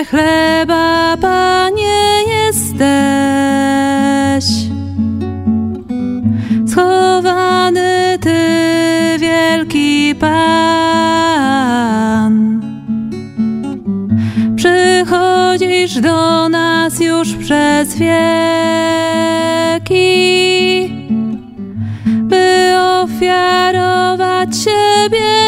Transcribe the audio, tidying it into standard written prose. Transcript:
chleba, Panie, jesteś. Schowany Ty, wielki Pan. Przychodzisz do nas już przez wieki, by ofiarować siebie